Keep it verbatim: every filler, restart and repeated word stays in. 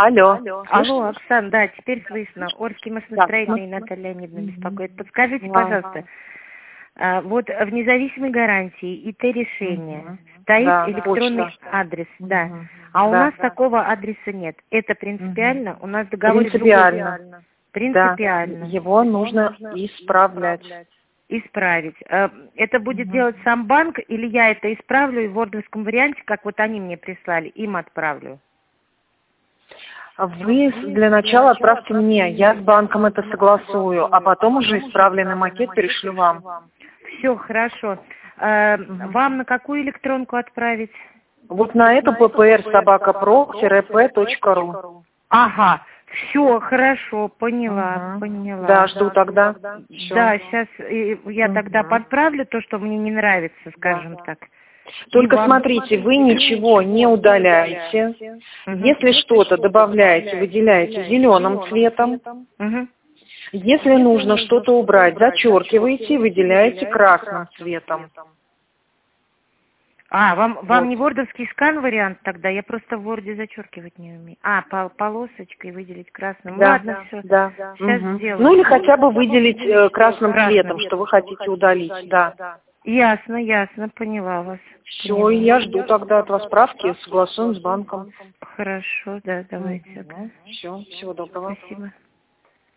Алло. Алло, Оксана, да, теперь слышно. Орский машиностроительный Наталья Леонидовна беспокоит. Подскажите, пожалуйста, а, вот в независимой гарантии и Т-решение Мгм. стоит Да, электронный почта. адрес, да. Мгм. А у Да. нас такого адреса нет. Это принципиально? У нас договор Принципиально. Да. Принципиально. Его нужно исправлять. Исправить. Э, Это будет Мгм. делать сам банк, или я это исправлю и в вордовском варианте, как вот они мне прислали, им отправлю? Вы для начала отправьте мне, я с банком это согласую, а потом уже исправленный макет перешлю вам. Все, хорошо. Э, Мгм. Вам на какую электронку отправить? Вот на эту ппр собака про п точка ру. Ага, все, хорошо, поняла, Мгм. поняла. Да, жду тогда. Всё. Да, сейчас я тогда Мгм. подправлю то, что мне не нравится, скажем так. Только И вам- смотрите, вы ничего не удаляете. Мгм. Если что-то добавляете, выделяете зеленым цветом. Мгм. Если нужно что-то убрать, зачеркиваете и выделяете красным цветом. А, вам, вам Вот. не вордовский скан вариант тогда? Я просто в ворде зачеркивать не умею. А, по полосочкой выделить красным. Да, Ладно, все. да. Сейчас Мгм. сделаю. Ну или хотя бы выделить э, красным Красным. цветом, что вы хотите удалить. Да. Ясно, ясно, поняла вас. Все, Поняла. и я жду тогда от вас справки, согласуем с банком. Хорошо, да, давайте. Все, всего доброго. Спасибо.